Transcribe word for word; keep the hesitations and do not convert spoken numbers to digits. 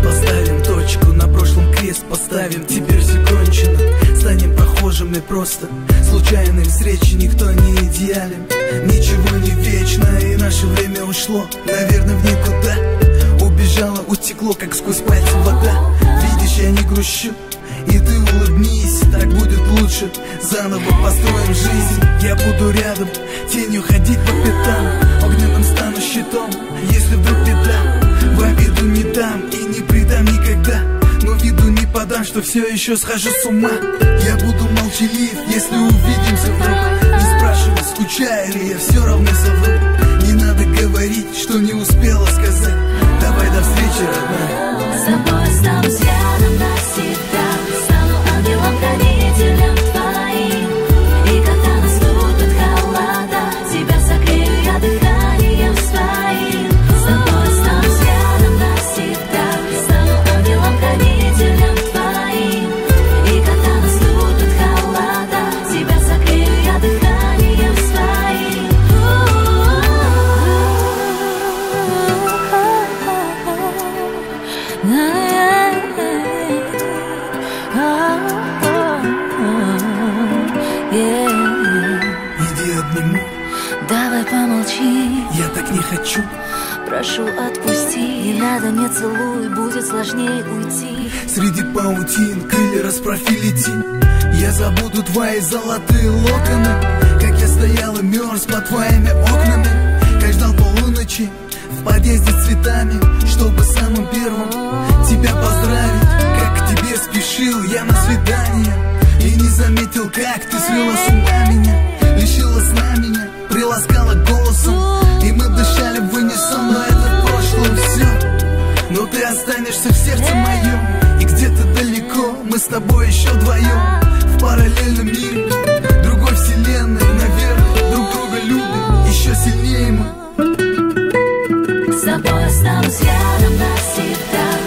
Поставим точку, на прошлом крест поставим. Теперь все кончено, станем похожими просто. Случайные встречи, никто не идеален. Ничего не вечно, и наше время ушло, наверное, в никуда. Убежало, утекло, как сквозь пальцы вода. Видишь, я не грущу, и ты улыбнись, так будет лучше. Заново построим жизнь, я буду рядом, тенью ходить по пятам. Огненным стану щитом, если вдруг беда. В обиду не дам и не предам никогда, но виду не подам, что все еще схожу с ума. Я буду молчалив, если увидимся вдруг. Не спрашивай, скучаю ли я, все равно совру. Не надо говорить, что не успела сказать. Давай до встречи, родная. С тобой останусь рядом навсегда. Стану ангелом-хранителем твоим. И когда наступит холода, тебя согрею я дыханием своим. С тобой останусь рядом навсегда. Стану ангелом-хранителем твоим. И когда наступит холода, тебя согрею я дыханием своим. Иди обниму, Давай помолчи, я так не хочу. прошу отпусти. Не надо, не целуй, будет сложнее уйти. Среди паутин крылья расправь и лети. Я забуду твои золотые локоны, как я стоял и мерз под твоими окнами, как ждал полуночи в подъезде с цветами, чтобы самым первым тебя поздравить. Как к тебе спешил я на свидание и не заметил, как ты свела с ума меня. Лишила сна меня, приласкала голосом, и мы дышали в унисон. Но это в прошлом все, но ты останешься в сердце моем. И где-то далеко мы с тобой еще вдвоем, в параллельном мире, другой вселенной. Наверное, друг друга любим еще сильнее мы. С тобой останусь рядом навсегда.